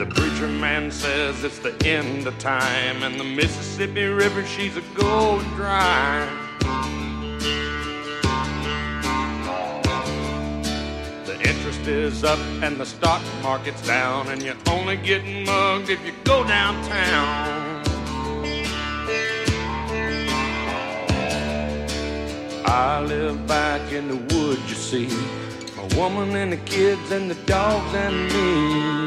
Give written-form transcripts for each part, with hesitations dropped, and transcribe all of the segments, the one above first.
The preacher man says it's the end of time, and the Mississippi River, she's a going dry. The interest is up and the stock market's down, and you're only getting mugged if you go downtown. I live back in the woods, you see, my woman and the kids and the dogs and me.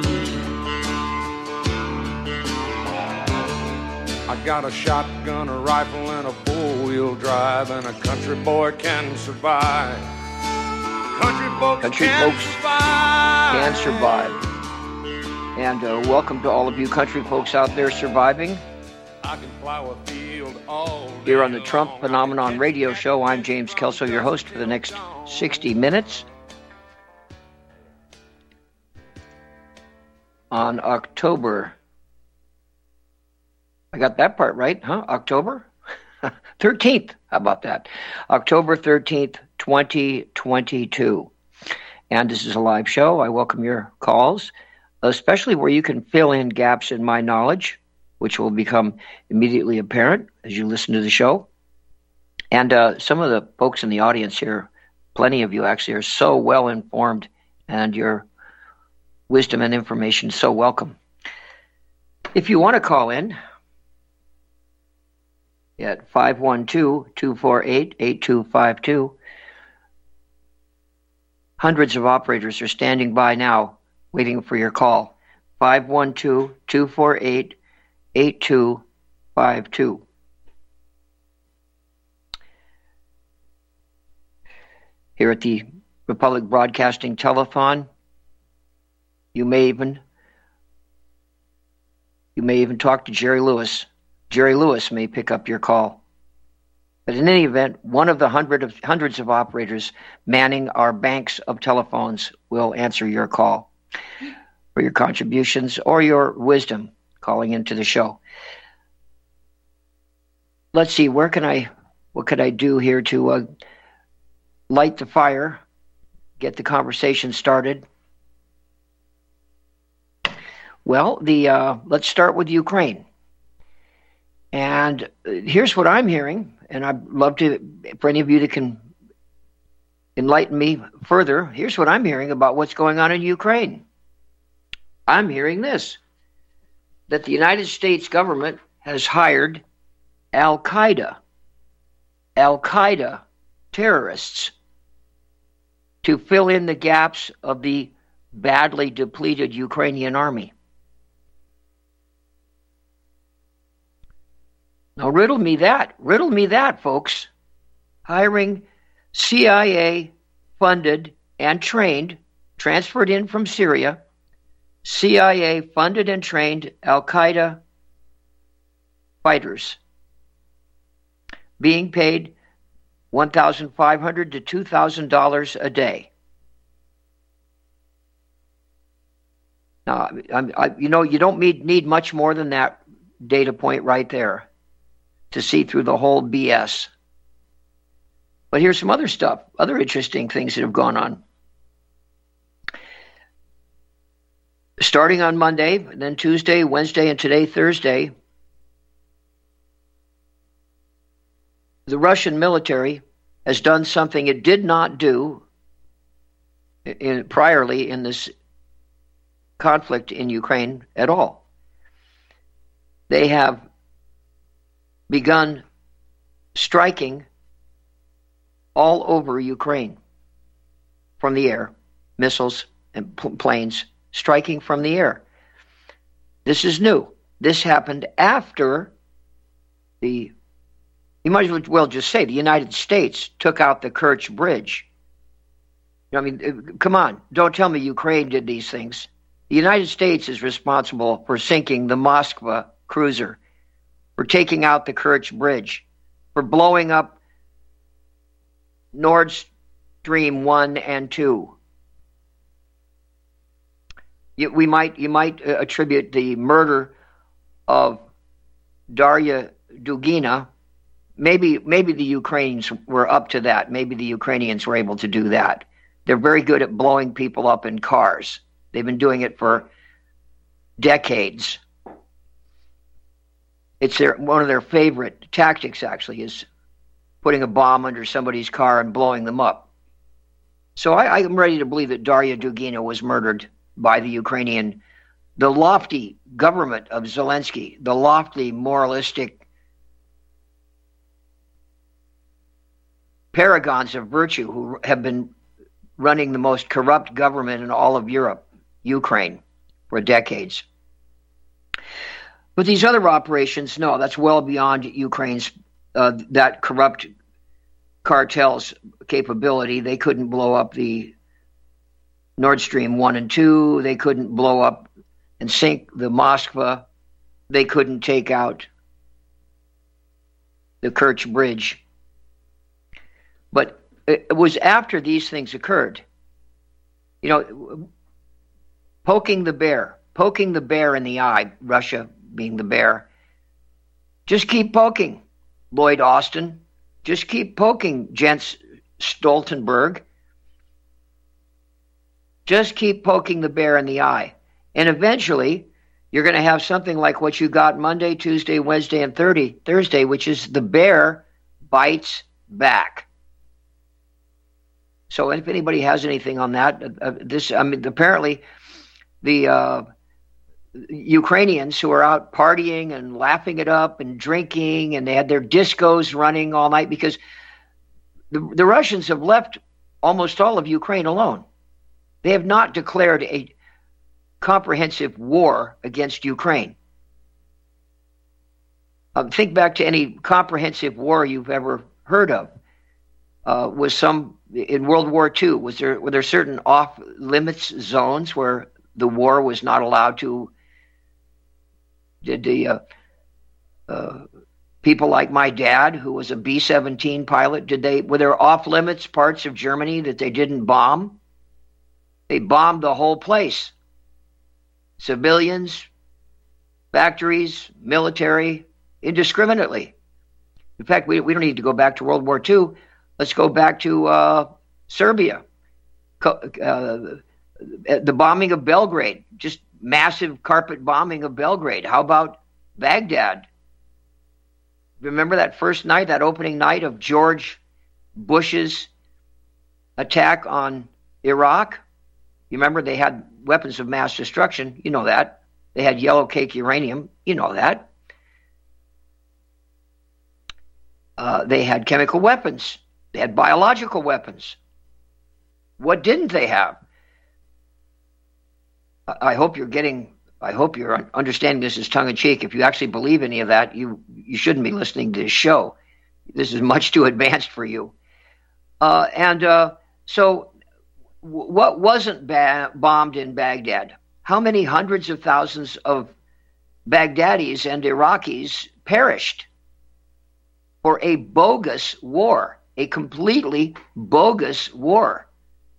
I got a shotgun, a rifle, and a four-wheel drive, and a country boy can survive. Country folks can survive. And welcome to all of you country folks out there surviving. I can plow a field all day here on the Trump Phenomenon Radio Show. I'm James Kelso, your host for the next 60 minutes. On October, I got that part right, huh? October 13th. How about that? October 13th, 2022. And this is a live show. I welcome your calls, especially where you can fill in gaps in my knowledge, which will become immediately apparent as you listen to the show. And some of the folks in the audience here, plenty of you actually, are so well informed, and your wisdom and information so welcome. If you want to call in at 512-248-8252, hundreds of operators are standing by now waiting for your call. 512-248-8252. Here at the Republic Broadcasting Telethon, you may even talk to Jerry Lewis. Jerry Lewis may pick up your call. But in any event, one of the hundreds of operators manning our banks of telephones will answer your call for your contributions or your wisdom calling into the show. Let's see, what could I do here to light the fire, get the conversation started? Well, let's start with Ukraine. And here's what I'm hearing, and I'd love for any of you that can enlighten me further. Here's what I'm hearing about what's going on in Ukraine. I'm hearing this, that the United States government has hired Al-Qaeda terrorists to fill in the gaps of the badly depleted Ukrainian army. Now, riddle me that, folks. Hiring CIA-funded and trained, transferred in from Syria, CIA-funded and trained Al-Qaeda fighters, being paid $1,500 to $2,000 a day. Now, you don't need much more than that data point right there to see through the whole BS. But here's some other stuff, other interesting things that have gone on. Starting on Monday, then Tuesday, Wednesday, and today, Thursday, the Russian military has done something it did not do priorly in this conflict in Ukraine at all. They have begun striking all over Ukraine from the air, missiles and planes striking from the air. This is new. This happened after you might as well just say the United States took out the Kerch Bridge. I mean, come on, don't tell me Ukraine did these things. The United States is responsible for sinking the Moskva cruiser, for taking out the Kerch Bridge, for blowing up Nord Stream 1 and 2. You might attribute the murder of Daria Dugina. Maybe the Ukrainians were up to that. Maybe the Ukrainians were able to do that. They're very good at blowing people up in cars. They've been doing it for decades. It's one of their favorite tactics, actually, is putting a bomb under somebody's car and blowing them up. So I'm ready to believe that Daria Dugina was murdered by the Ukrainian, the lofty government of Zelensky, the lofty moralistic paragons of virtue who have been running the most corrupt government in all of Europe, Ukraine, for decades. But these other operations, no, that's well beyond Ukraine's, that corrupt cartel's capability. They couldn't blow up the Nord Stream 1 and 2. They couldn't blow up and sink the Moskva. They couldn't take out the Kerch Bridge. But it was after these things occurred, poking the bear in the eye, Russia being the bear. Just keep poking, Lloyd Austin. Just keep poking, Jens Stoltenberg. Just keep poking the bear in the eye. And eventually, you're going to have something like what you got Monday, Tuesday, Wednesday, and Thursday, which is the bear bites back. So if anybody has anything on that, apparently the Ukrainians who are out partying and laughing it up and drinking, and they had their discos running all night because the Russians have left almost all of Ukraine alone. They have not declared a comprehensive war against Ukraine. Think back to any comprehensive war you've ever heard of. Was some in World War II? Were there certain off limits zones where the war was not allowed to? Did the people like my dad, who was a B-17 pilot, were there off limits parts of Germany that they didn't bomb? They bombed the whole place. Civilians, factories, military, indiscriminately. In fact, we don't need to go back to World War II. Let's go back to Serbia. The bombing of Belgrade, just massive carpet bombing of Belgrade. How about Baghdad? Remember that first night, that opening night of George Bush's attack on Iraq? You remember they had weapons of mass destruction. You know that. They had yellow cake uranium. You know that. They had chemical weapons. They had biological weapons. What didn't they have? I hope you're understanding this as tongue-in-cheek. If you actually believe any of that, you shouldn't be listening to this show. This is much too advanced for you. So what wasn't bombed in Baghdad? How many hundreds of thousands of Baghdadis and Iraqis perished for a bogus war, a completely bogus war?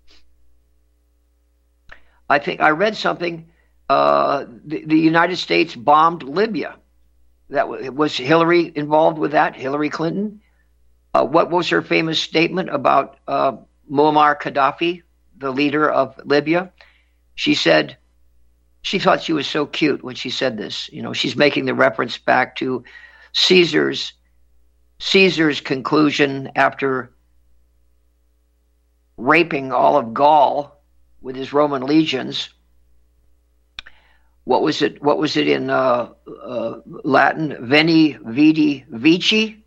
I think I read something. The United States bombed Libya. Was Hillary involved with that? Hillary Clinton? What was her famous statement about Muammar Gaddafi, the leader of Libya? She said she thought she was so cute when she said this. She's making the reference back to Caesar's conclusion after raping all of Gaul with his Roman legions. What was it in Latin? Veni, vidi, vici.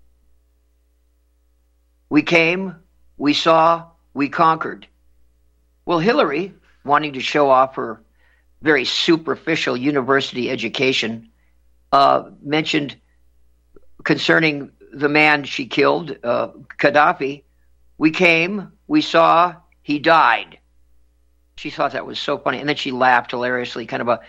We came, we saw, we conquered. Well, Hillary, wanting to show off her very superficial university education, mentioned concerning the man she killed, Gaddafi, we came, we saw, he died. She thought that was so funny. And then she laughed hilariously, kind of a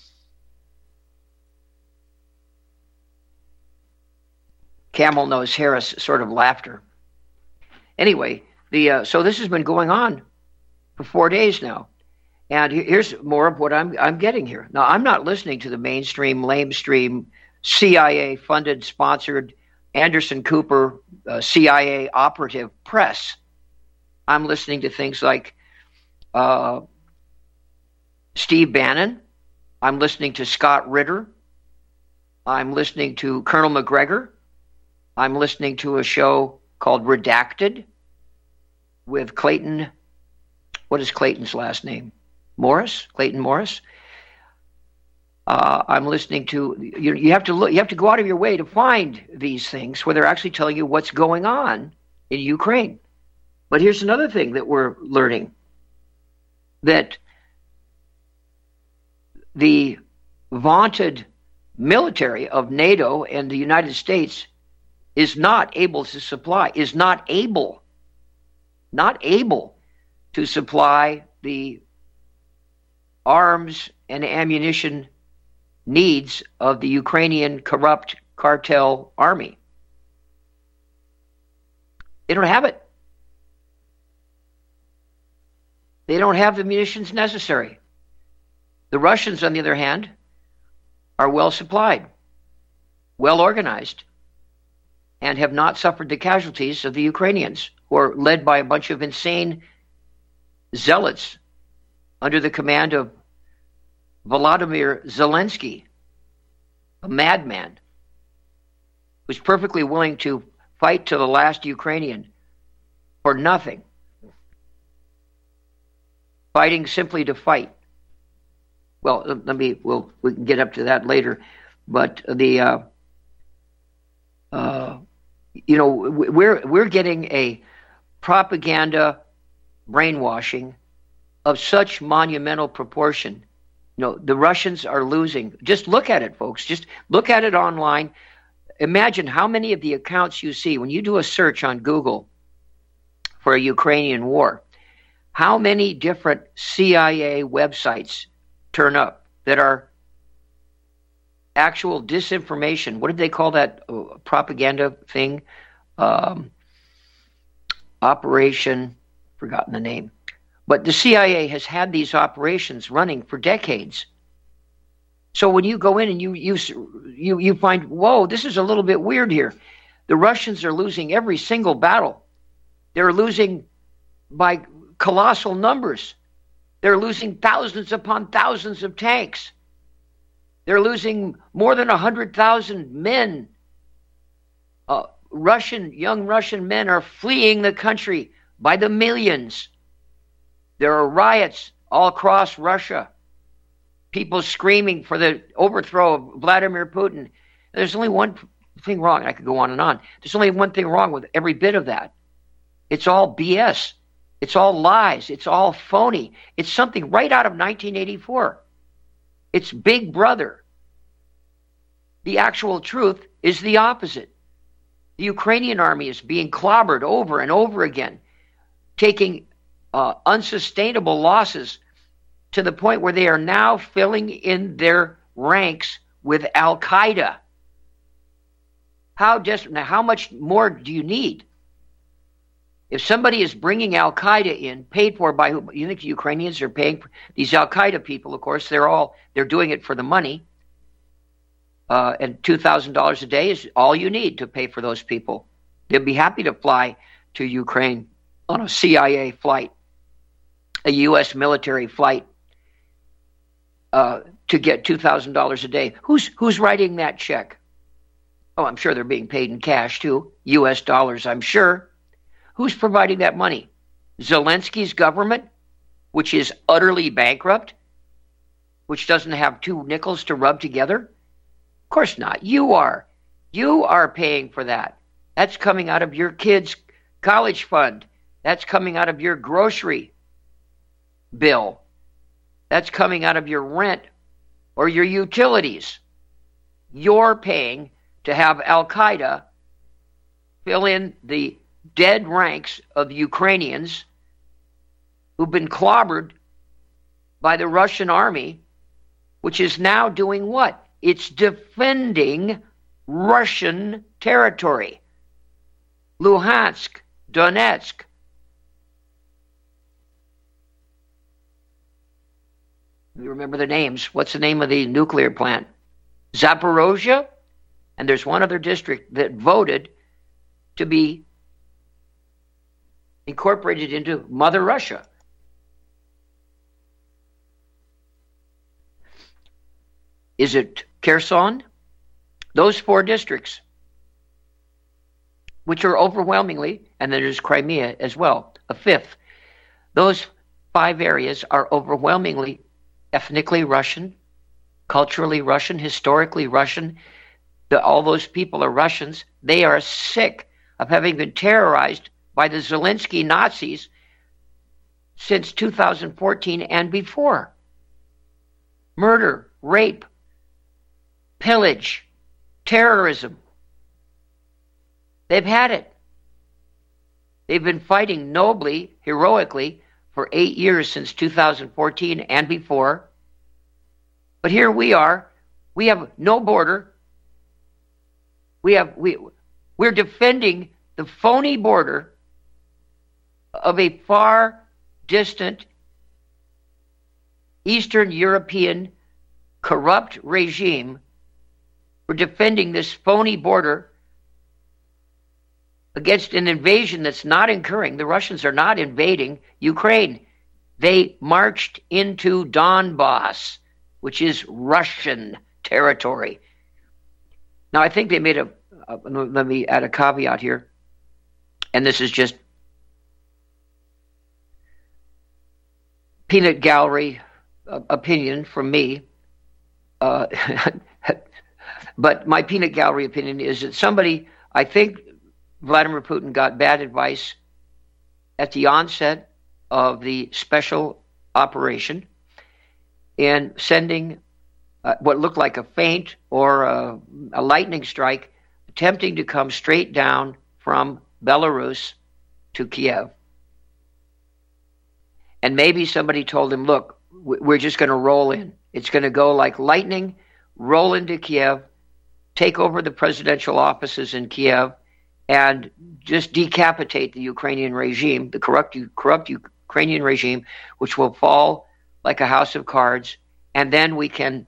camel nose Harris sort of laughter. Anyway, so this has been going on for 4 days now. And here's more of what I'm getting here. Now, I'm not listening to the mainstream, lamestream, CIA-funded, sponsored, Anderson Cooper, CIA operative press. I'm listening to things like Steve Bannon, I'm listening to Scott Ritter. I'm listening to Colonel McGregor. I'm listening to a show called Redacted with Clayton. What is Clayton's last name? Morris? Clayton Morris? I'm listening to, you have to look, you have to go out of your way to find these things where they're actually telling you what's going on in Ukraine. But here's another thing that we're learning, that the vaunted military of NATO and the United States is not able to supply, not able to supply the arms and ammunition needs of the Ukrainian corrupt cartel army. They don't have it. They don't have the munitions necessary. The Russians, on the other hand, are well supplied, well organized, and have not suffered the casualties of the Ukrainians, who are led by a bunch of insane zealots under the command of Volodymyr Zelensky, a madman who's perfectly willing to fight to the last Ukrainian for nothing, fighting simply to fight. Well, we can get up to that later, but we're getting a propaganda brainwashing of such monumental proportion. The Russians are losing. Just look at it, folks. Just look at it online. Imagine how many of the accounts you see when you do a search on Google for a Ukrainian war. How many different CIA websites turn up that are actual disinformation? What did they call that propaganda thing? Operation, forgotten the name. But the CIA has had these operations running for decades. So when you go in and you find, whoa, this is a little bit weird here. The Russians are losing every single battle. They're losing by colossal numbers. They're losing thousands upon thousands of tanks. They're losing more than 100,000 men. Young Russian men are fleeing the country by the millions. There are riots all across Russia. People screaming for the overthrow of Vladimir Putin. There's only one thing wrong. I could go on and on. There's only one thing wrong with every bit of that. It's all BS. It's all lies. It's all phony. It's something right out of 1984. It's Big Brother. The actual truth is the opposite. The Ukrainian army is being clobbered over and over again, taking unsustainable losses to the point where they are now filling in their ranks with Al-Qaeda. How much more do you need? If somebody is bringing Al-Qaeda in, paid for by who? You think the Ukrainians are paying for these Al-Qaeda people? Of course, they're doing it for the money. And $2,000 a day is all you need to pay for those people. They'll be happy to fly to Ukraine on a CIA flight, a U.S. military flight, to get $2,000 a day. Who's writing that check? Oh, I'm sure they're being paid in cash too, U.S. dollars, I'm sure. Who's providing that money? Zelensky's government, which is utterly bankrupt, which doesn't have two nickels to rub together? Of course not. You are. You are paying for that. That's coming out of your kids' college fund. That's coming out of your grocery bill. That's coming out of your rent or your utilities. You're paying to have Al-Qaeda fill in the dead ranks of Ukrainians who've been clobbered by the Russian army, which is now doing what? It's defending Russian territory. Luhansk, Donetsk. You remember the names. What's the name of the nuclear plant? Zaporozhye? And there's one other district that voted to be incorporated into Mother Russia. Is it Kherson? Those 4 districts, which are overwhelmingly, and then there's Crimea as well, a 5th. Those 5 areas are overwhelmingly ethnically Russian, culturally Russian, historically Russian. All those people are Russians. They are sick of having been terrorized by the Zelensky Nazis since 2014 and before. Murder, rape, pillage, terrorism. They've had it. They've been fighting nobly, heroically, for 8 years since 2014 and before. But here we are. We have no border. We're defending the phony border of a far distant Eastern European corrupt regime. We're defending this phony border against an invasion that's not occurring. The Russians are not invading Ukraine. They marched into Donbass, which is Russian territory. Now, I think they made let me add a caveat here, and this is just peanut gallery opinion from me. But my peanut gallery opinion is that I think Vladimir Putin got bad advice at the onset of the special operation in sending what looked like a feint or a lightning strike, attempting to come straight down from Belarus to Kiev. And maybe somebody told him, look, we're just going to roll in. It's going to go like lightning, roll into Kiev, take over the presidential offices in Kiev, and just decapitate the Ukrainian regime, the corrupt Ukrainian regime, which will fall like a house of cards. And then we can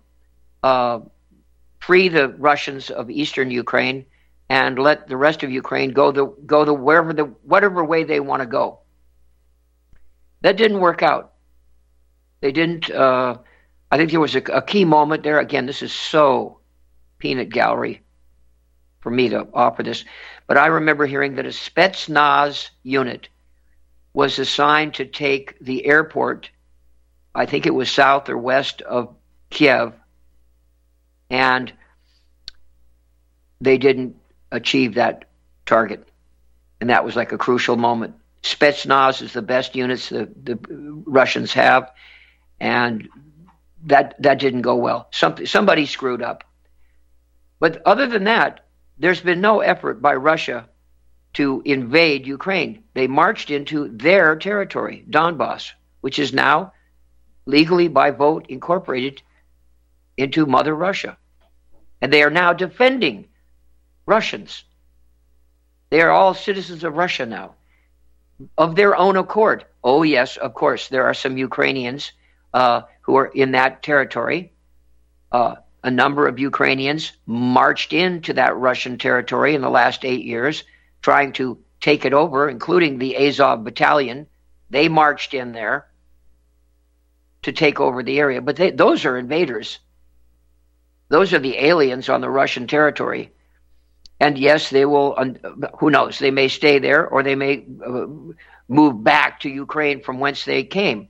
free the Russians of eastern Ukraine and let the rest of Ukraine go whatever way they want to go. That didn't work out. They didn't. I think there was a key moment there. Again, this is so peanut gallery for me to offer this, but I remember hearing that a Spetsnaz unit was assigned to take the airport. I think it was south or west of Kiev, and they didn't achieve that target. And that was like a crucial moment. Spetsnaz is the best units the Russians have, and that didn't go well. Somebody screwed up. But other than that, there's been no effort by Russia to invade Ukraine. They marched into their territory, Donbass, which is now legally by vote incorporated into Mother Russia. And they are now defending Russians. They are all citizens of Russia now, of their own accord. Oh, yes, of course, there are some Ukrainians who are in that territory. A number of Ukrainians marched into that Russian territory in the last 8 years, trying to take it over, including the Azov Battalion. They marched in there to take over the area. But those are invaders. Those are the aliens on the Russian territory. And yes, they will, who knows, they may stay there or they may move back to Ukraine from whence they came.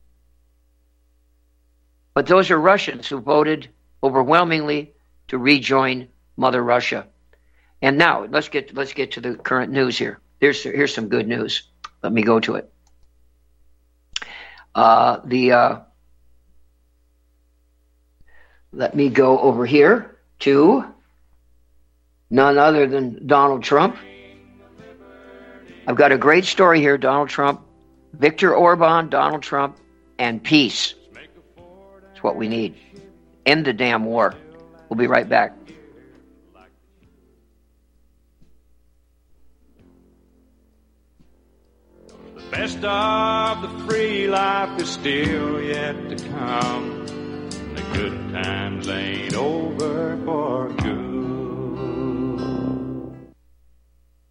But those are Russians who voted overwhelmingly to rejoin Mother Russia. And now let's get to the current news here. Here's some good news. Let me go to it. Let me go over here to none other than Donald Trump. I've got a great story here. Donald Trump, Viktor Orban, Donald Trump, and peace. It's what we need. End the damn war. We'll be right back. The best of the free life is still yet to come. The good times ain't over for good.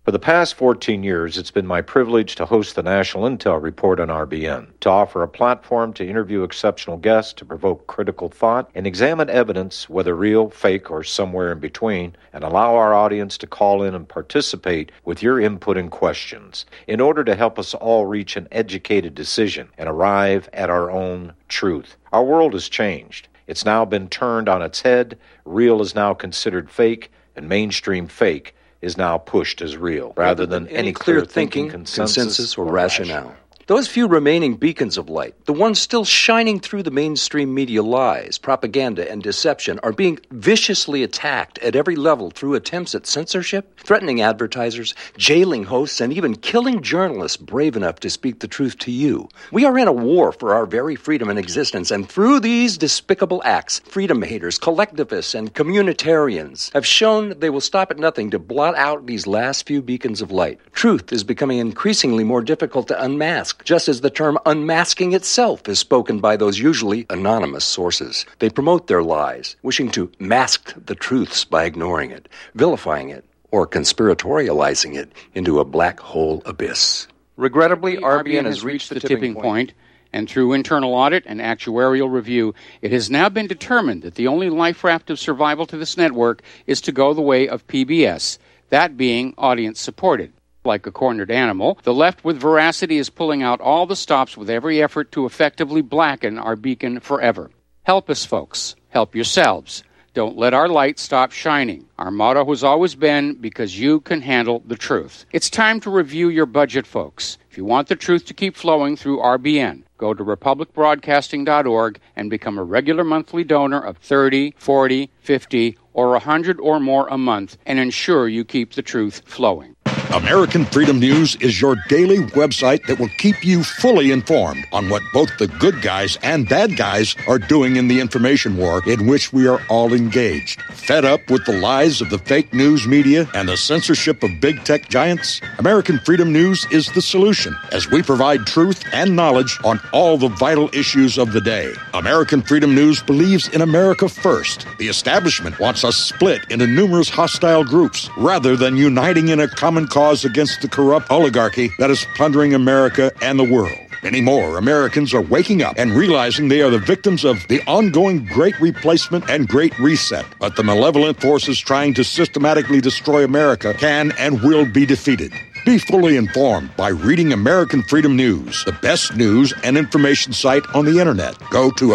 For the past 14 years, it's been my privilege to host the National Intel Report on RBN, to offer a platform to interview exceptional guests, to provoke critical thought, and examine evidence, whether real, fake, or somewhere in between, and allow our audience to call in and participate with your input and questions in order to help us all reach an educated decision and arrive at our own truth. Our world has changed. It's now been turned on its head. Real is now considered fake, and mainstream fake is now pushed as real, rather than any clear thinking, consensus, or rationale. Those few remaining beacons of light, the ones still shining through the mainstream media lies, propaganda, and deception, are being viciously attacked at every level through attempts at censorship, threatening advertisers, jailing hosts, and even killing journalists brave enough to speak the truth to you. We are in a war for our very freedom and existence, and through these despicable acts, freedom haters, collectivists, and communitarians have shown they will stop at nothing to blot out these last few beacons of light. Truth is becoming increasingly more difficult to unmask, just as the term unmasking itself is spoken by those usually anonymous sources. They promote their lies, wishing to mask the truths by ignoring it, vilifying it, or conspiratorializing it into a black hole abyss. Regrettably, RBN has reached the tipping point, and through internal audit and actuarial review, it has now been determined that the only life raft of survival to this network is to go the way of PBS, that being audience-supported. Like a cornered animal, the left with veracity is pulling out all the stops with every effort to effectively blacken our beacon forever. Help us, folks. Help yourselves. Don't let our light stop shining. Our motto has always been, because you can handle the truth. It's time to review your budget, folks. If you want the truth to keep flowing through RBN, go to republicbroadcasting.org and become a regular monthly donor of $30, $40, $50, or $100 or more a month, and ensure you keep the truth flowing. American Freedom News is your daily website that will keep you fully informed on what both the good guys and bad guys are doing in the information war in which we are all engaged. Fed up with the lies of the fake news media and the censorship of big tech giants? American Freedom News is the solution, as we provide truth and knowledge on all the vital issues of the day. American Freedom News believes in America first. The establishment wants us split into numerous hostile groups rather than uniting in a common cause against the corrupt oligarchy that is plundering America and the world. Many more Americans are waking up and realizing they are the victims of the ongoing Great Replacement and Great Reset. But the malevolent forces trying to systematically destroy America can and will be defeated. Be fully informed by reading American Freedom News, the best news and information site on the internet. Go to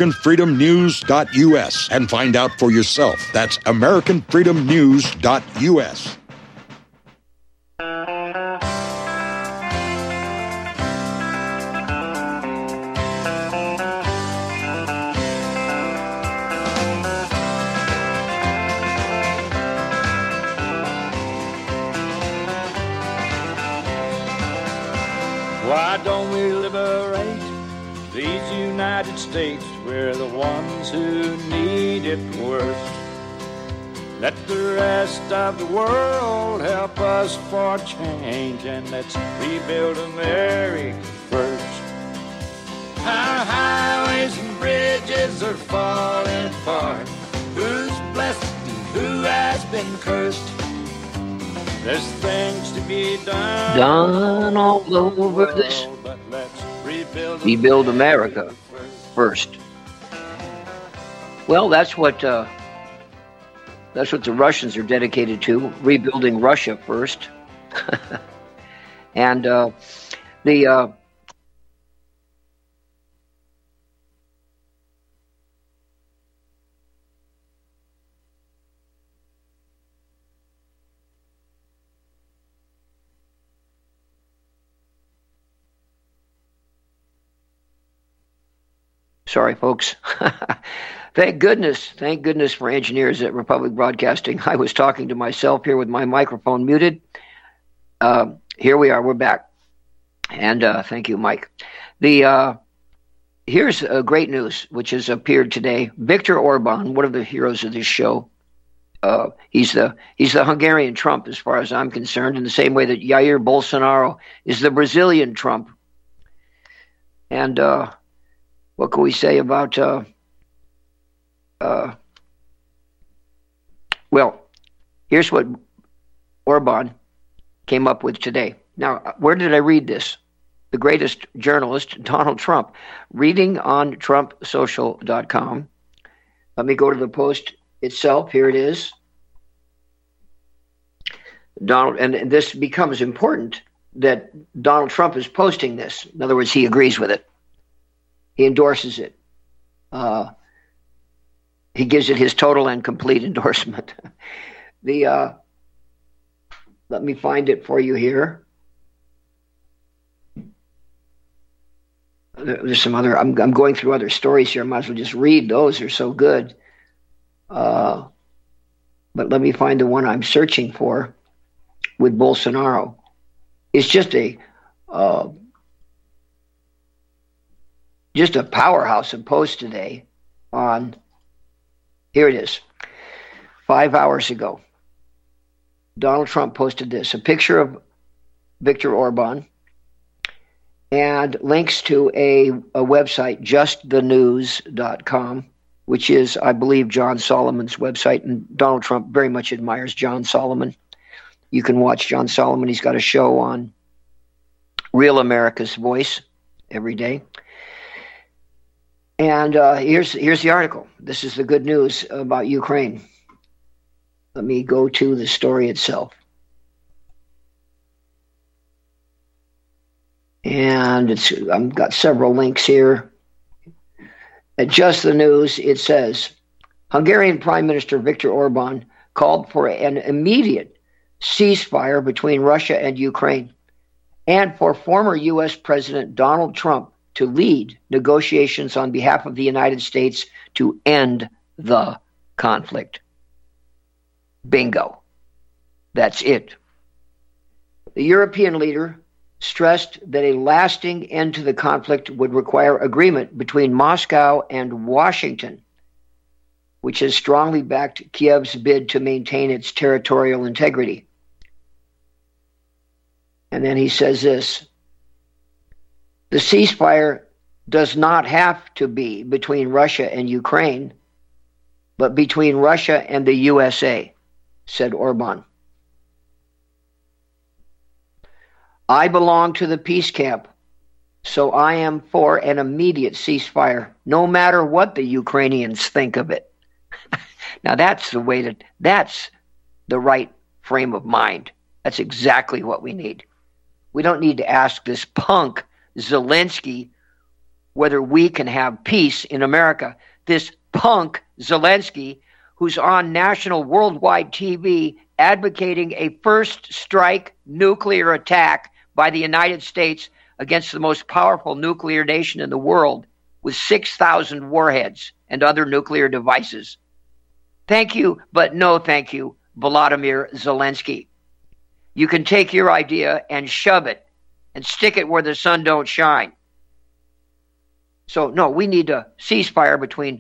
AmericanFreedomNews.us and find out for yourself. That's AmericanFreedomNews.us. Why don't we liberate these United States? We're the ones who need it worst. Let the rest of the world help us for change, and let's rebuild America first. Our highways and bridges are falling apart. Who's blessed and who has been cursed? There's things to be done all over this. Rebuild America first. Well, that's what the Russians are dedicated to, rebuilding Russia first. And sorry, folks. Thank goodness for engineers at Republic Broadcasting. I was talking to myself here with my microphone muted. Here we are. We're back. And thank you, Mike. Here's great news, which has appeared today. Viktor Orban, one of the heroes of this show, he's the Hungarian Trump, as far as I'm concerned, in the same way that Jair Bolsonaro is the Brazilian Trump. And what can we say about? Well, here's what Orban came up with today. Now, where did I read this? The greatest journalist, Donald Trump, reading on TrumpSocial.com. Let me go to the post itself. Here it is. Donald, and this becomes important that Donald Trump is posting this. In other words, he agrees with it. He endorses it. He gives it his total and complete endorsement. Let me find it for you here. There's some other. I'm going through other stories here. I might as well just read those. They're so good. But let me find the one I'm searching for with Bolsonaro. It's just a powerhouse of post today on. Here it is. 5 hours ago, Donald Trump posted this: a picture of Viktor Orban and links to a website, justthenews.com, which is, I believe, John Solomon's website. And Donald Trump very much admires John Solomon. You can watch John Solomon. He's got a show on Real America's Voice every day. And here's the article. This is the good news about Ukraine. Let me go to the story itself. And I've got several links here. At Just the News, it says, Hungarian Prime Minister Viktor Orban called for an immediate ceasefire between Russia and Ukraine, and for former U.S. President Donald Trump to lead negotiations on behalf of the United States to end the conflict. Bingo. That's it. The European leader stressed that a lasting end to the conflict would require agreement between Moscow and Washington, which has strongly backed Kiev's bid to maintain its territorial integrity. And then he says this: the ceasefire does not have to be between Russia and Ukraine, but between Russia and the USA, said Orban. I belong to the peace camp, so I am for an immediate ceasefire, no matter what the Ukrainians think of it. Now that's the right frame of mind. That's exactly what we need. We don't need to ask this punk Zelensky whether we can have peace in America. This punk Zelensky, who's on national worldwide TV advocating a first strike nuclear attack by the United States against the most powerful nuclear nation in the world with 6,000 warheads and other nuclear devices. Thank you, but no thank you, Volodymyr Zelensky. You can take your idea and shove it and stick it where the sun don't shine. So, no, we need a ceasefire between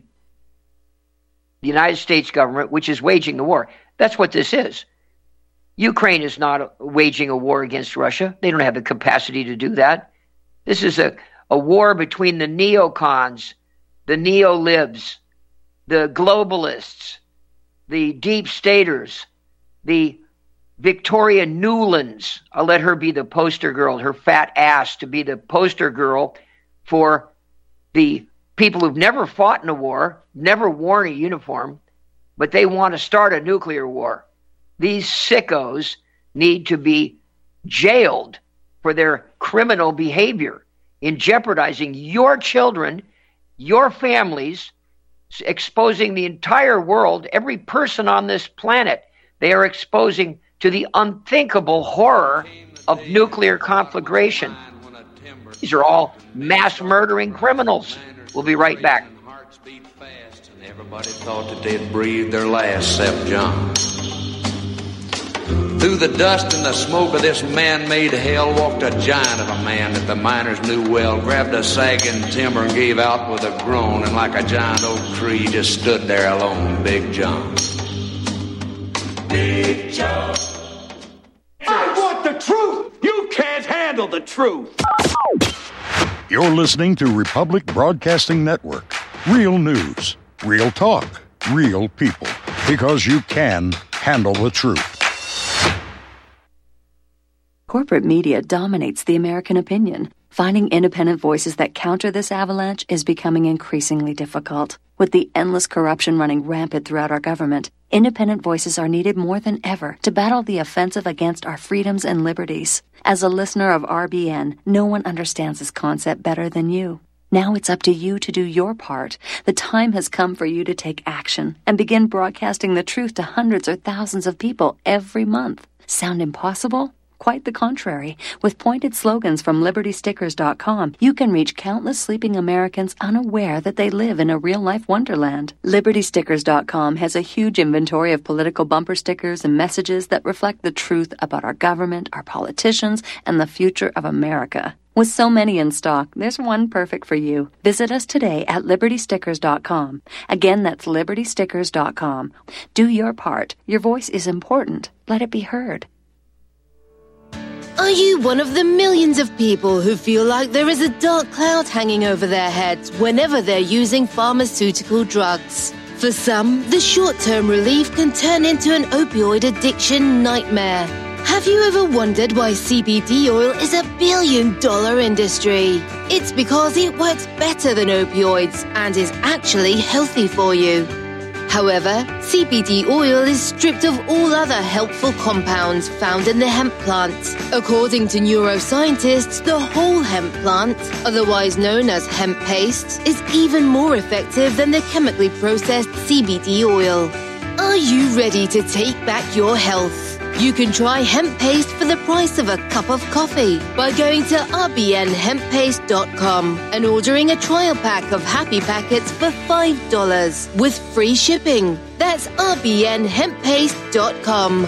the United States government, which is waging the war. That's what this is. Ukraine is not waging a war against Russia. They don't have the capacity to do that. This is a war between the neocons, the neo-libs, the globalists, the deep staters, the Victoria Nulands. I'll let her be the poster girl, her fat ass to be the poster girl for the people who've never fought in a war, never worn a uniform, but they want to start a nuclear war. These sickos need to be jailed for their criminal behavior in jeopardizing your children, your families, exposing the entire world, every person on this planet. They are exposing to the unthinkable horror of nuclear conflagration. These are all mass murdering criminals. We'll be right back. Everybody thought that they'd breathed their last, except John. Through the dust and the smoke of this man-made hell walked a giant of a man that the miners knew well, grabbed a sagging timber and gave out with a groan, and like a giant oak tree just stood there alone, Big John. Big John. I want the truth! You can't handle the truth! You're listening to Republic Broadcasting Network. Real news, real talk, real people. Because you can handle the truth. Corporate media dominates the American opinion. Finding independent voices that counter this avalanche is becoming increasingly difficult. With the endless corruption running rampant throughout our government, independent voices are needed more than ever to battle the offensive against our freedoms and liberties. As a listener of RBN, no one understands this concept better than you. Now it's up to you to do your part. The time has come for you to take action and begin broadcasting the truth to hundreds or thousands of people every month. Sound impossible? Quite the contrary. With pointed slogans from LibertyStickers.com, you can reach countless sleeping Americans unaware that they live in a real-life wonderland. LibertyStickers.com has a huge inventory of political bumper stickers and messages that reflect the truth about our government, our politicians, and the future of America. With so many in stock, there's one perfect for you. Visit us today at LibertyStickers.com. Again, that's LibertyStickers.com. Do your part. Your voice is important. Let it be heard. Are you one of the millions of people who feel like there is a dark cloud hanging over their heads whenever they're using pharmaceutical drugs? For some, the short-term relief can turn into an opioid addiction nightmare. Have you ever wondered why CBD oil is $1 billion industry? It's because it works better than opioids and is actually healthy for you. However, CBD oil is stripped of all other helpful compounds found in the hemp plant. According to neuroscientists, the whole hemp plant, otherwise known as hemp paste, is even more effective than the chemically processed CBD oil. Are you ready to take back your health? You can try hemp paste for the price of a cup of coffee by going to rbnhemppaste.com and ordering a trial pack of Happy Packets for $5 with free shipping. That's rbnhemppaste.com.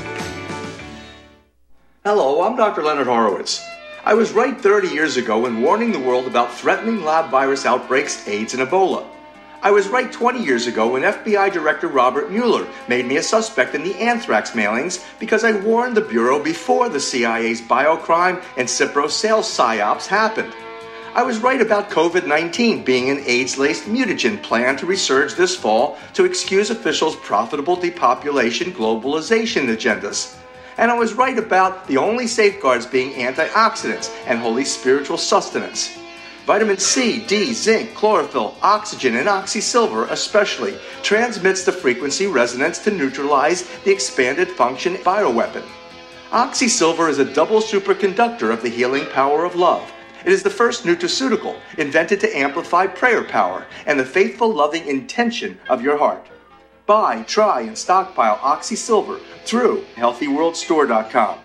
Hello, I'm Dr. Leonard Horowitz. I was right 30 years ago in warning the world about threatening lab virus outbreaks, AIDS, and Ebola. I was right 20 years ago when FBI Director Robert Mueller made me a suspect in the anthrax mailings because I warned the Bureau before the CIA's biocrime and Cipro sales psyops happened. I was right about COVID-19 being an AIDS-laced mutagen plan to resurge this fall to excuse officials' profitable depopulation globalization agendas. And I was right about the only safeguards being antioxidants and holy spiritual sustenance. Vitamin C, D, zinc, chlorophyll, oxygen, and oxysilver especially transmits the frequency resonance to neutralize the expanded function bioweapon. Oxysilver is a double superconductor of the healing power of love. It is the first nutraceutical invented to amplify prayer power and the faithful, loving intention of your heart. Buy, try, and stockpile Oxysilver through HealthyWorldStore.com.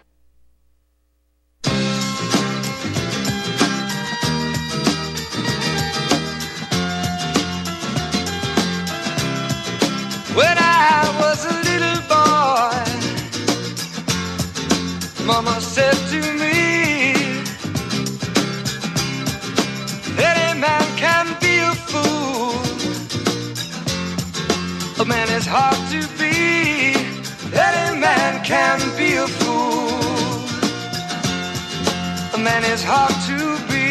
When I was a little boy, Mama said to me, any man can be a fool. A man is hard to be. Any man can be a fool. A man is hard to be.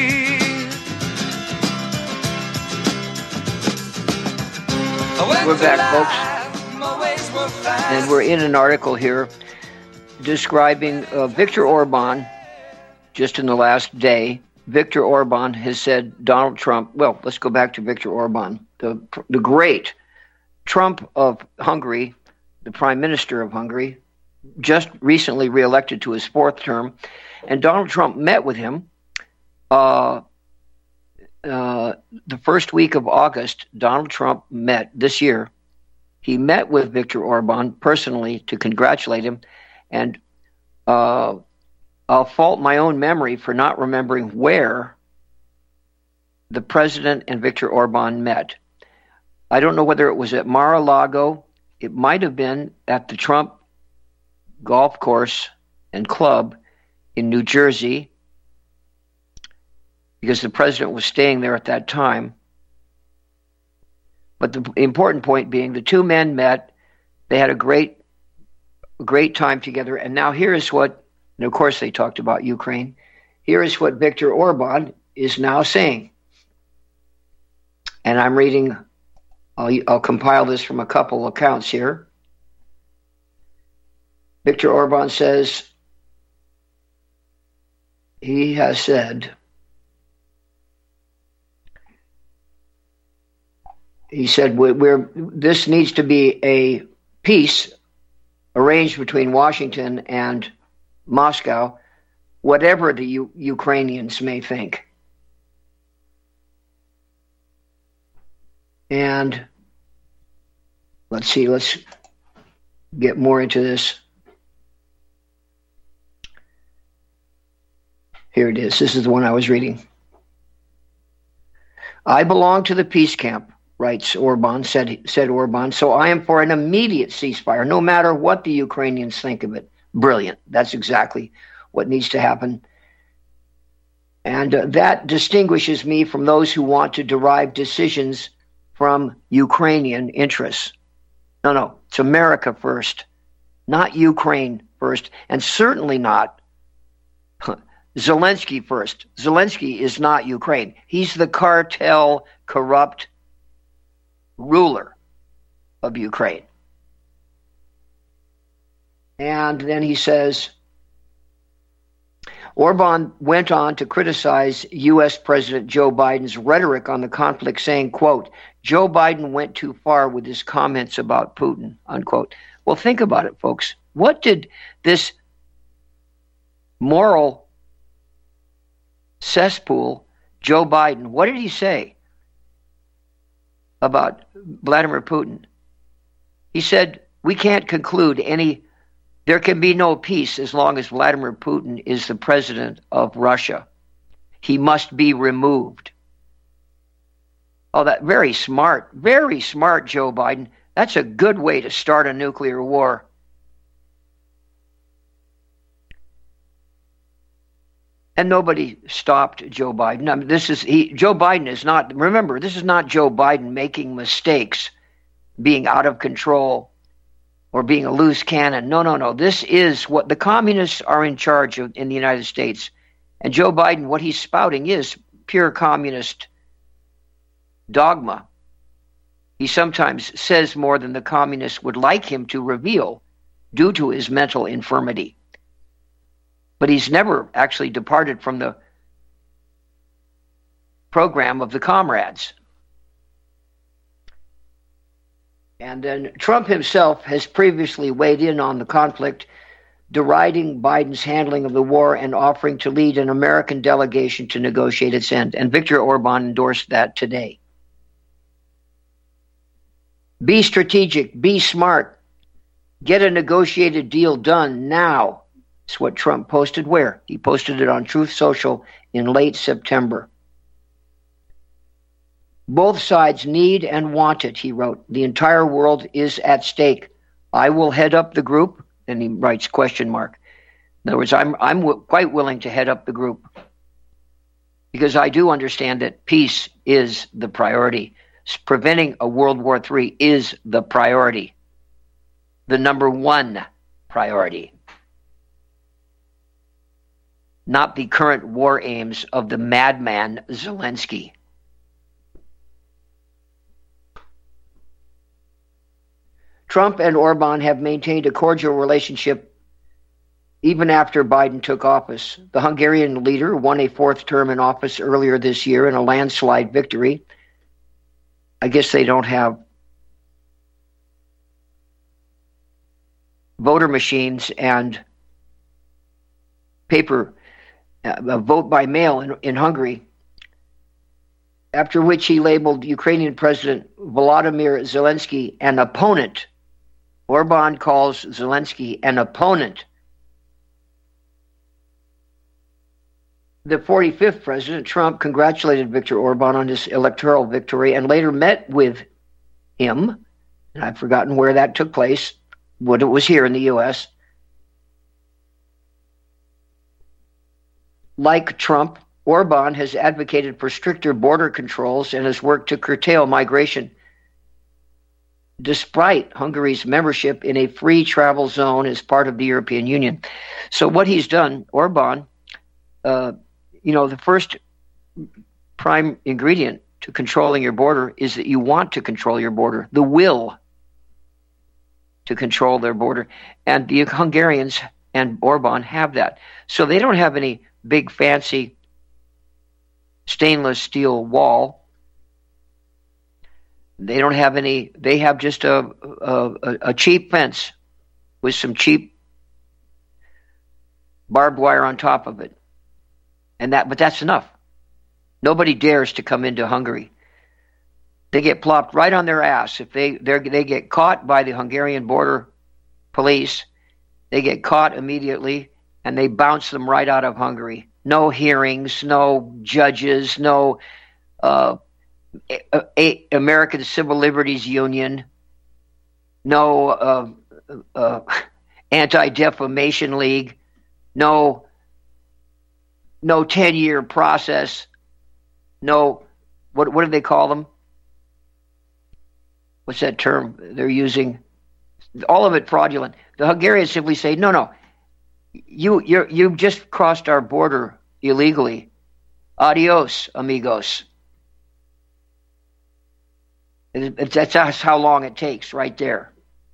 We're back, folks. And we're in an article here describing Viktor Orban. Just in the last day, Viktor Orban has said Donald Trump, well, let's go back to Viktor Orban, the great Trump of Hungary, the Prime Minister of Hungary, just recently reelected to his fourth term. And Donald Trump met with him the first week of August. Donald Trump met this year. He met with Viktor Orban personally to congratulate him. And I'll fault my own memory for not remembering where the president and Viktor Orban met. I don't know whether it was at Mar-a-Lago. It might have been at the Trump Golf Course and Club in New Jersey, because the president was staying there at that time. But the important point being, the two men met. They had a great time together. And now here is what, and of course they talked about Ukraine. Here is what Viktor Orban is now saying. And I'm reading, I'll compile this from a couple accounts here. Viktor Orban says, he has said, this needs to be a peace arranged between Washington and Moscow, whatever the Ukrainians may think. And let's get more into this. Here it is. This is the one I was reading. I belong to the peace camp, writes Orban, said Orban, so I am for an immediate ceasefire, no matter what the Ukrainians think of it. Brilliant. That's exactly what needs to happen. And that distinguishes me from those who want to derive decisions from Ukrainian interests. No, it's America first, not Ukraine first, and certainly not Zelensky first. Zelensky is not Ukraine. He's the cartel, corrupt ruler of Ukraine. And then he says, Orban went on to criticize U.S. President Joe Biden's rhetoric on the conflict, saying, quote, Joe Biden went too far with his comments about Putin, unquote. Well, think about it, folks. What did this moral cesspool, Joe Biden, what did he say about Vladimir Putin? He said, we can't conclude there can be no peace as long as Vladimir Putin is the president of Russia. He must be removed. Oh, that very smart, Joe Biden. That's a good way to start a nuclear war. And nobody stopped Joe Biden. I mean, Joe Biden is not, remember, this is not Joe Biden making mistakes, being out of control, or being a loose cannon. No. This is what the communists are in charge of in the United States. And Joe Biden, what he's spouting is pure communist dogma. He sometimes says more than the communists would like him to reveal due to his mental infirmity. But he's never actually departed from the program of the comrades. And then Trump himself has previously weighed in on the conflict, deriding Biden's handling of the war and offering to lead an American delegation to negotiate its end. And Viktor Orban endorsed that today. Be strategic, be smart, get a negotiated deal done now. It's what Trump posted where? He posted it on Truth Social in late September. Both sides need and want it, he wrote. The entire world is at stake. I will head up the group, and he writes question mark. In other words, I'm quite willing to head up the group because I do understand that peace is the priority. Preventing a World War III is the priority, the number one priority, not the current war aims of the madman Zelensky. Trump and Orban have maintained a cordial relationship even after Biden took office. The Hungarian leader won a fourth term in office earlier this year in a landslide victory. I guess they don't have voter machines and paper vote by mail in Hungary, after which he labeled Ukrainian President Volodymyr Zelensky an opponent. Orban calls Zelensky an opponent. The 45th president, Trump, congratulated Viktor Orban on his electoral victory and later met with him, and I've forgotten where that took place, but it was here in the U.S. Like Trump, Orban has advocated for stricter border controls and has worked to curtail migration, despite Hungary's membership in a free travel zone as part of the European Union. So what he's done, Orban, the first prime ingredient to controlling your border is that you want to control your border, the will to control their border. And the Hungarians and Orban have that. So they don't have any big fancy stainless steel wall. They don't have any. They have just a cheap fence with some cheap barbed wire on top of it, but that's enough. Nobody dares to come into Hungary. They get plopped right on their ass if they get caught by the Hungarian border police. They get caught immediately, and they bounce them right out of Hungary. No hearings, no judges, no American Civil Liberties Union, no Anti-Defamation League, no 10-year process, no, what do they call them? What's that term they're using? All of it fraudulent. The Hungarians simply say, no, you've just crossed our border illegally. Adios, amigos. That's how long it takes right there.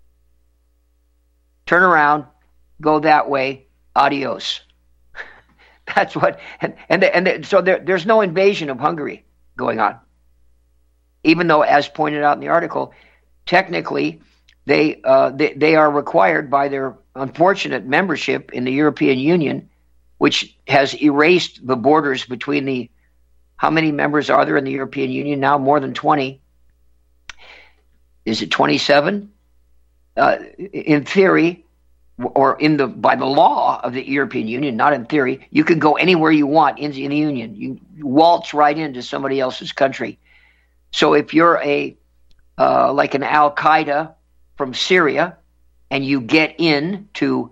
Turn around, go that way, adios. That's what, so there's no invasion of Hungary going on. Even though, as pointed out in the article, technically they are required by their unfortunate membership in the European Union, which has erased the borders between how many members are there in the European Union now? More than 20. Is it 27? In theory, or by the law of the European Union, not in theory, you can go anywhere you want in the Union. You waltz right into somebody else's country. So if you're like an Al-Qaeda from Syria, and you get into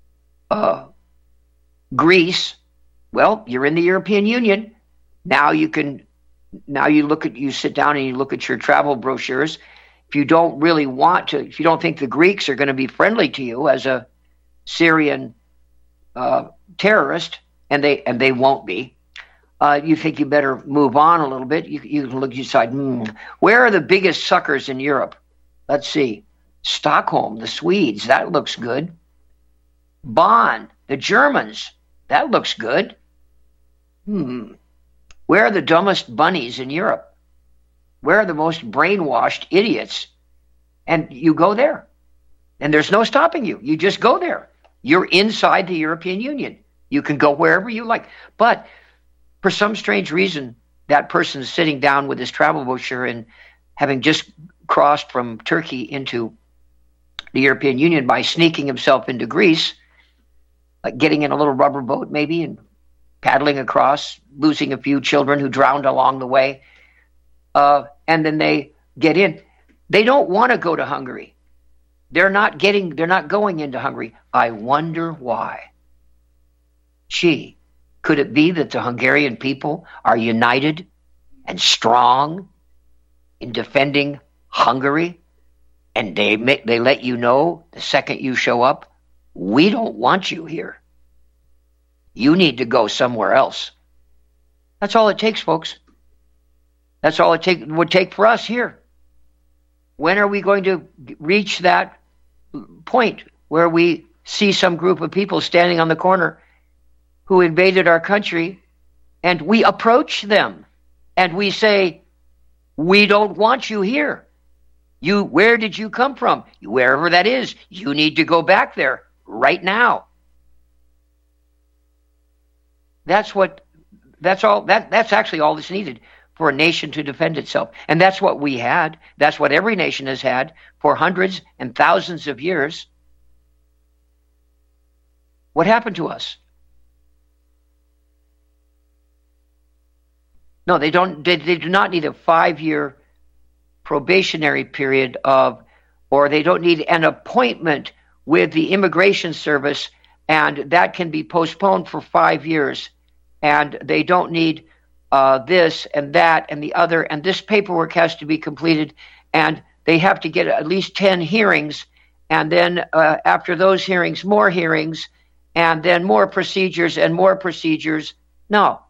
Greece, well, you're in the European Union. Now you sit down and you look at your travel brochures. If you don't really want to, if you don't think the Greeks are going to be friendly to you as a Syrian terrorist, and they won't be, you think you better move on a little bit. You can look, you decide, where are the biggest suckers in Europe? Let's see. Stockholm, the Swedes, that looks good. Bonn, the Germans, that looks good. Where are the dumbest bunnies in Europe? Where are the most brainwashed idiots? And you go there. And there's no stopping you. You just go there. You're inside the European Union. You can go wherever you like. But for some strange reason, that person's sitting down with his travel brochure and having just crossed from Turkey into the European Union by sneaking himself into Greece, like getting in a little rubber boat maybe and paddling across, losing a few children who drowned along the way. And then they get in. They don't want to go to Hungary. They're not going into Hungary. I wonder why. Gee, could it be that the Hungarian people are united and strong in defending Hungary? And they let you know the second you show up, we don't want you here. You need to go somewhere else. That's all it takes, folks. That's all it would take for us here. When are we going to reach that point where we see some group of people standing on the corner who invaded our country, and we approach them and we say, we don't want you here. Where did you come from? Wherever that is, you need to go back there right now. That's actually all that's needed for a nation to defend itself. And that's what we had. That's what every nation has had for hundreds and thousands of years. What happened to us? No, they don't. They do not need a 5-year probationary period or they don't need an appointment with the immigration service, and that can be postponed for 5 years. And they don't need this and that and the other, and this paperwork has to be completed, and they have to get at least 10 hearings, and then after those hearings, more hearings, and then more procedures and more procedures. No.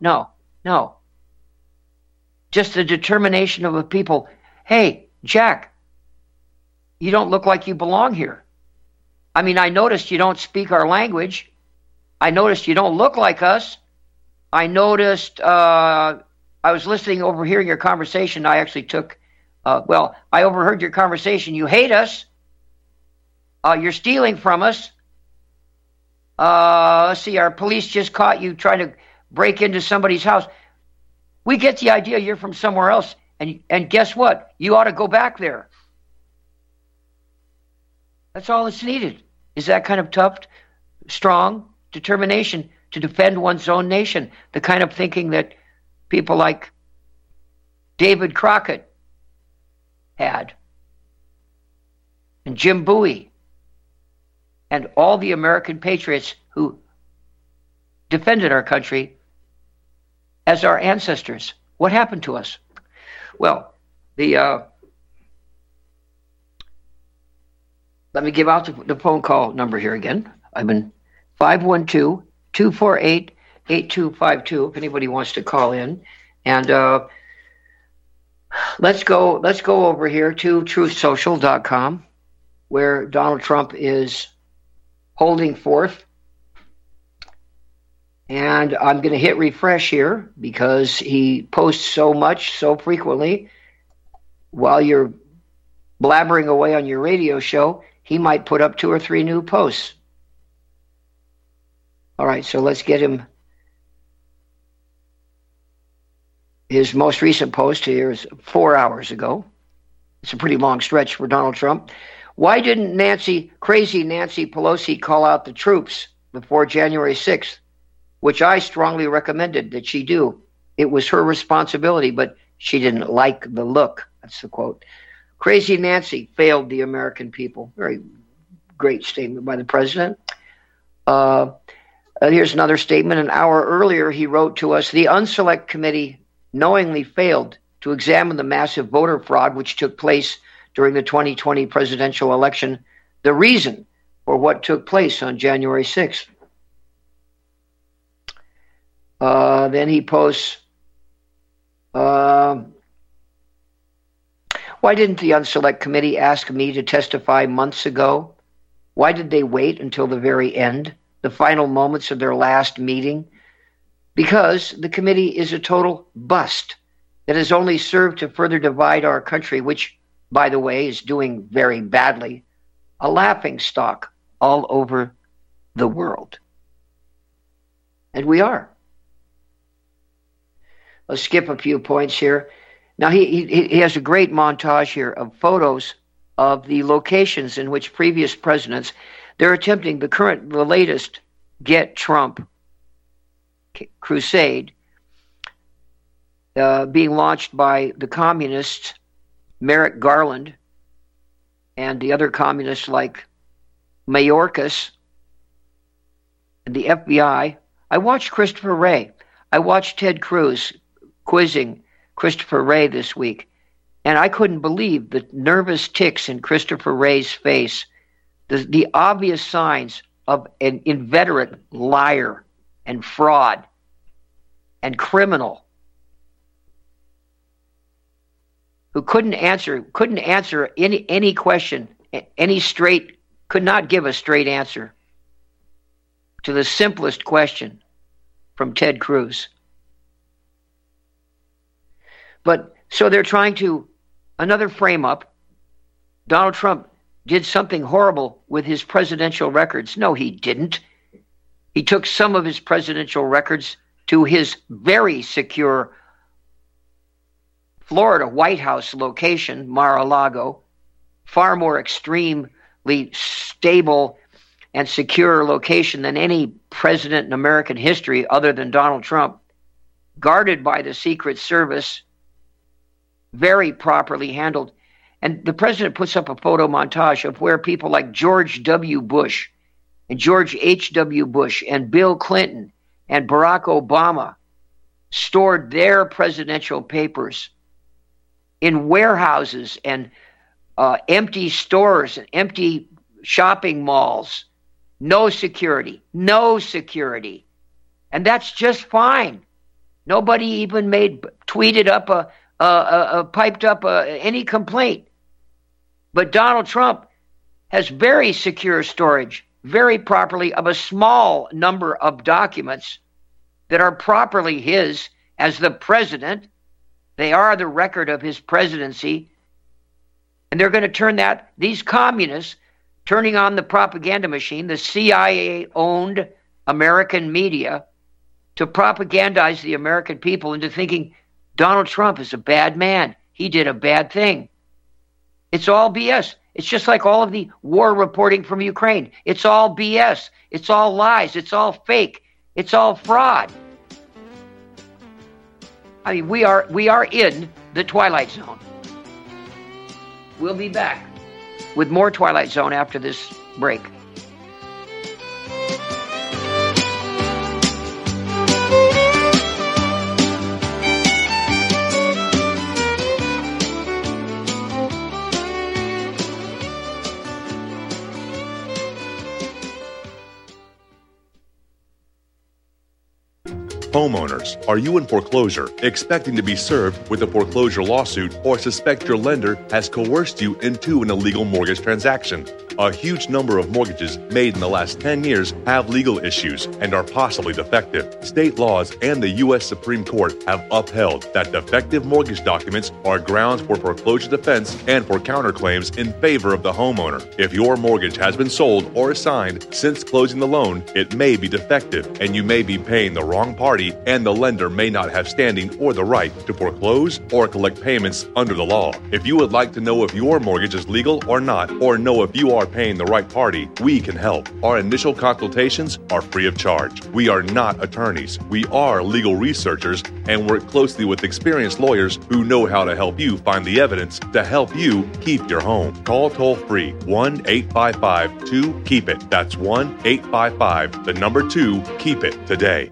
Just the determination of a people. Hey, Jack, you don't look like you belong here. I mean, I noticed you don't speak our language. I noticed you don't look like us. I noticed, I was listening, overhearing your conversation. I actually took, I overheard your conversation. You hate us. You're stealing from us. Let's see, our police just caught you trying to break into somebody's house. We get the idea you're from somewhere else. And guess what? You ought to go back there. That's all that's needed, is that kind of tough, strong determination to defend one's own nation, the kind of thinking that people like David Crockett had, and Jim Bowie, and all the American patriots who defended our country as our ancestors. What happened to us? Well, let me give out the phone call number here again. I'm in 512-248-8252 if anybody wants to call in. And let's go over here to truthsocial.com, where Donald Trump is holding forth. And I'm going to hit refresh here because he posts so much, so frequently. While you're blabbering away on your radio show, he might put up 2 or 3 new posts. All right, so let's get him. His most recent post here is 4 hours ago. It's a pretty long stretch for Donald Trump. Why didn't crazy Nancy Pelosi call out the troops before January 6th, which I strongly recommended that she do? It was her responsibility, but she didn't like the look. That's the quote. Crazy Nancy failed the American people. Very great statement by the president. Here's another statement. An hour earlier, he wrote to us, the Unselect Committee knowingly failed to examine the massive voter fraud which took place during the 2020 presidential election, the reason for what took place on January 6th. Then he posts, why didn't the Unselect Committee ask me to testify months ago? Why did they wait until the very end, the final moments of their last meeting? Because the committee is a total bust that has only served to further divide our country, which, by the way, is doing very badly, a laughingstock all over the world. And we are. Let's skip a few points here. Now, he has a great montage here of photos of the locations in which previous presidents, they're attempting the latest Get Trump crusade being launched by the communists, Merrick Garland, and the other communists like Mayorkas and the FBI. I watched Christopher Wray. I watched Ted Cruz quizzing Christopher Wray this week, and I couldn't believe the nervous tics in Christopher Wray's face, the obvious signs of an inveterate liar and fraud and criminal who couldn't answer any question, could not give a straight answer to the simplest question from Ted Cruz. But so they're trying to, another frame up. Donald Trump did something horrible with his presidential records. No, he didn't. He took some of his presidential records to his very secure Florida White House location, Mar-a-Lago, far more extremely stable and secure location than any president in American history other than Donald Trump, guarded by the Secret Service, very properly handled. And the president puts up a photo montage of where people like George W. Bush and George H.W. Bush and Bill Clinton and Barack Obama stored their presidential papers in warehouses and empty stores and empty shopping malls. No security. And that's just fine. Nobody even tweeted up piped up any complaint. But Donald Trump has very secure storage, very properly, of a small number of documents that are properly his as the president. They are the record of his presidency. And they're going to turn these communists, turning on the propaganda machine, the CIA-owned American media, to propagandize the American people into thinking Donald Trump is a bad man. He did a bad thing. It's all BS. It's just like all of the war reporting from Ukraine. It's all BS. It's all lies. It's all fake. It's all fraud. I mean, we are in the Twilight Zone. We'll be back with more Twilight Zone after this break. Homeowners, are you in foreclosure, expecting to be served with a foreclosure lawsuit, or suspect your lender has coerced you into an illegal mortgage transaction? A huge number of mortgages made in the last 10 years have legal issues and are possibly defective. State laws and the U.S. Supreme Court have upheld that defective mortgage documents are grounds for foreclosure defense and for counterclaims in favor of the homeowner. If your mortgage has been sold or assigned since closing the loan, it may be defective and you may be paying the wrong party, and the lender may not have standing or the right to foreclose or collect payments under the law. If you would like to know if your mortgage is legal or not, or know if you are paying the right party, we can help. Our initial consultations are free of charge. We are not attorneys. We are legal researchers and work closely with experienced lawyers who know how to help you find the evidence to help you keep your home. Call toll-free 1-855-2-KEEP-IT. That's 1-855-2-KEEP-IT today.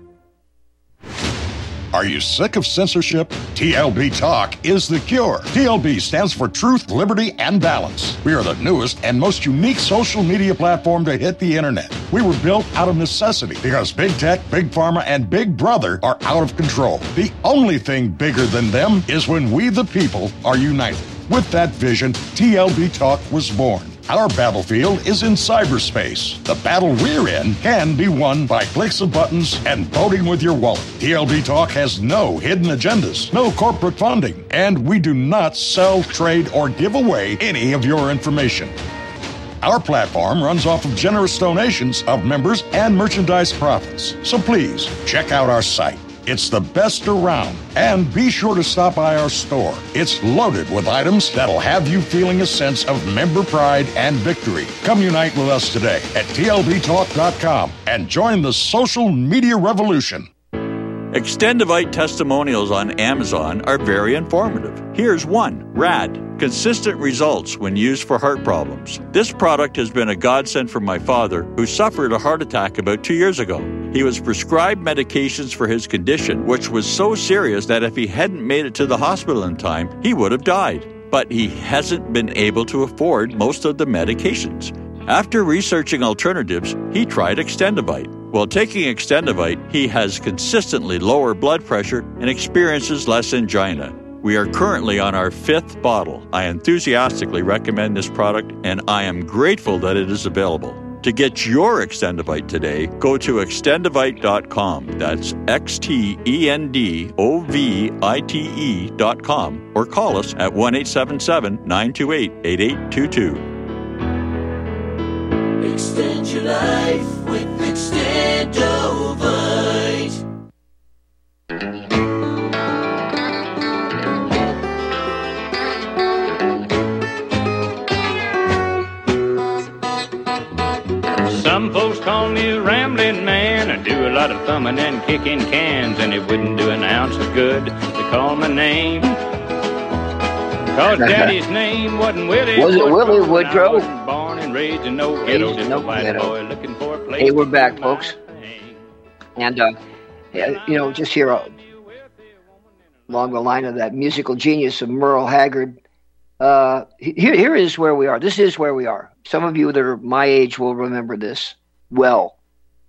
Are you sick of censorship? TLB Talk is the cure. TLB stands for Truth, Liberty, and Balance. We are the newest and most unique social media platform to hit the internet. We were built out of necessity because Big Tech, Big Pharma, and Big Brother are out of control. The only thing bigger than them is when we, the people, are united. With that vision, TLB Talk was born. Our battlefield is in cyberspace. The battle we're in can be won by clicks of buttons and voting with your wallet. TLB Talk has no hidden agendas, no corporate funding, and we do not sell, trade, or give away any of your information. Our platform runs off of generous donations of members and merchandise profits. So please, check out our site. It's the best around. And be sure to stop by our store. It's loaded with items that'll have you feeling a sense of member pride and victory. Come unite with us today at TLBTalk.com and join the social media revolution. Extendivite testimonials on Amazon are very informative. Here's one. RAD. Consistent results when used for heart problems. This product has been a godsend for my father, who suffered a heart attack about 2 years ago. He was prescribed medications for his condition, which was so serious that if he hadn't made it to the hospital in time, he would have died. But he hasn't been able to afford most of the medications. After researching alternatives, he tried Extendivite. While taking Extendivite, he has consistently lower blood pressure and experiences less angina. We are currently on our 5th bottle. I enthusiastically recommend this product, and I am grateful that it is available. To get your Extendivite today, go to extendivite.com. That's XTENDOVITE.com, or call us at 1-877-928-8822. Extend your life with Extendovite. Some folks call me a rambling man. I do a lot of thumbing and kicking cans, and it wouldn't do an ounce of good to call my name. Cause Daddy's name wasn't Willie. Was it Willie Woodrow? Born and raised in no ghetto, just a white boy looking for a place. Hey, we're back, folks. And, just here along the line of that musical genius of Merle Haggard, here is where we are. This is where we are. Some of you that are my age will remember this well.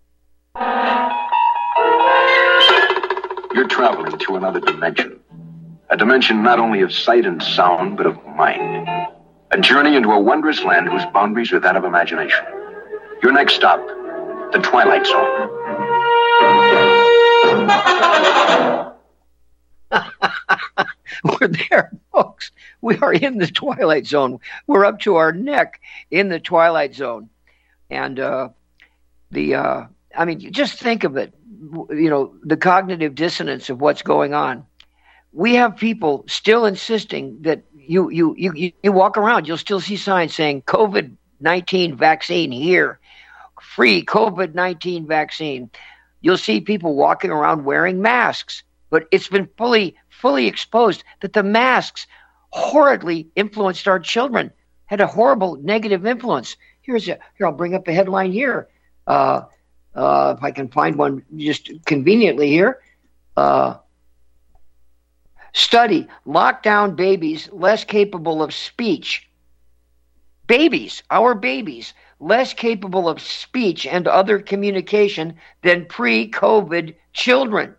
You're traveling to another dimension. A dimension not only of sight and sound, but of mind. A journey into a wondrous land whose boundaries are that of imagination. Your next stop, the Twilight Zone. We're there, folks. We are in the Twilight Zone. We're up to our neck in the Twilight Zone. And I mean, just think of it, you know, the cognitive dissonance of what's going on. We have people still insisting that you walk around, you'll still see signs saying COVID-19 vaccine here, free COVID-19 vaccine. You'll see people walking around wearing masks, but it's been fully exposed that the masks horridly influenced our children, had a horrible negative influence. Here, I'll bring up a headline here. If I can find one just conveniently here. Study, lockdown babies less capable of speech. Babies, our babies, less capable of speech and other communication than pre-COVID children.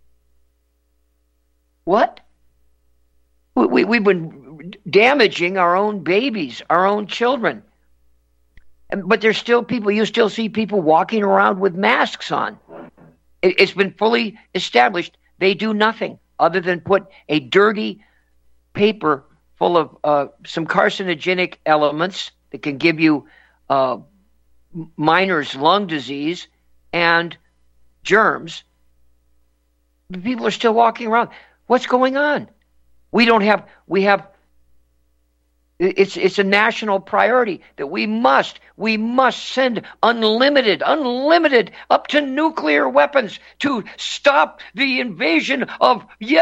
What? We've been damaging our own babies, our own children. But there's still people, you still see people walking around with masks on. It's been fully established. They do nothing other than put a dirty paper full of some carcinogenic elements that can give you minor's lung disease and germs. People are still walking around. What's going on? It's a national priority that we must send unlimited up to nuclear weapons to stop the invasion of,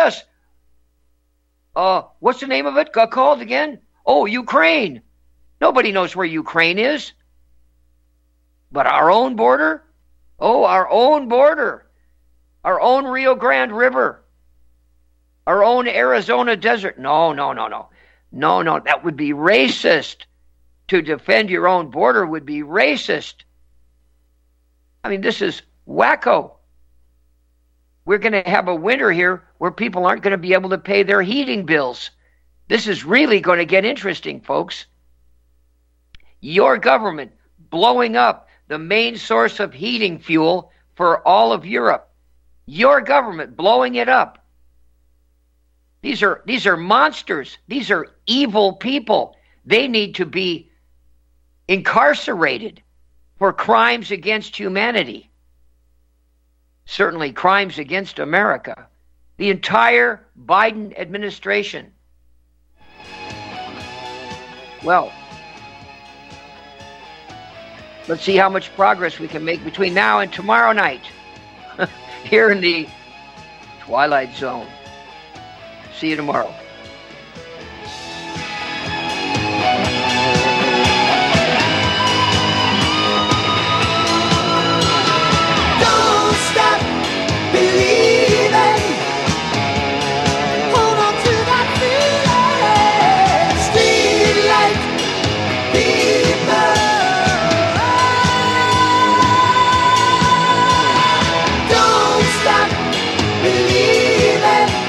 what's the name of it called again? Oh, Ukraine. Nobody knows where Ukraine is. But our own border? Oh, our own border. Our own Rio Grande River. Our own Arizona desert. No, that would be racist. To defend your own border would be racist. I mean, this is wacko. We're going to have a winter here where people aren't going to be able to pay their heating bills. This is really going to get interesting, folks. Your government blowing up the main source of heating fuel for all of Europe. Your government blowing it up. These are monsters. These are evil people. They need to be incarcerated for crimes against humanity. Certainly crimes against America. The entire Biden administration. Well, let's see how much progress we can make between now and tomorrow night here in the Twilight Zone. See you tomorrow. Don't stop believing. Hold on to that feeling. Street light people. Don't stop believing.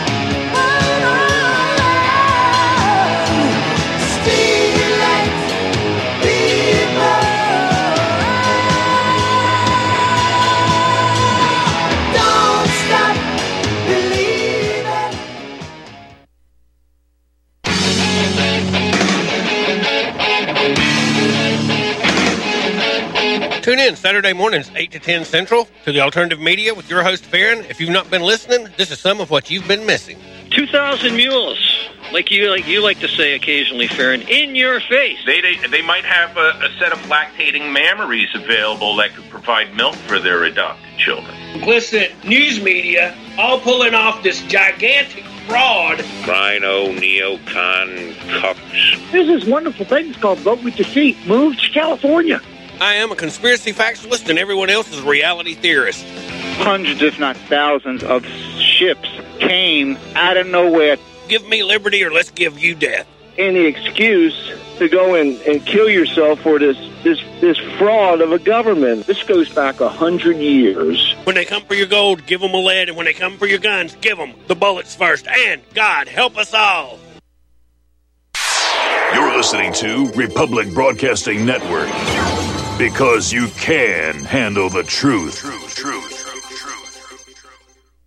Tune in Saturday mornings, 8 to 10 Central, to the Alternative Media with your host, Farron. If you've not been listening, this is some of what you've been missing. 2,000 mules, like you like to say occasionally, Farron, in your face. They might have a set of lactating mammaries available that could provide milk for their adopted children. Complicit news media all pulling off this gigantic fraud. Rhino, neocon, cucks. There's this wonderful thing called Vote with Your Feet. Move to California. I am a conspiracy factualist, and everyone else is a reality theorist. Hundreds, if not thousands, of ships came out of nowhere. Give me liberty, or let's give you death. Any excuse to go and kill yourself for this fraud of a government. This goes back 100 years. When they come for your gold, give them a lead, and when they come for your guns, give them the bullets first. And God help us all. You're listening to Republic Broadcasting Network. Because you can handle the truth.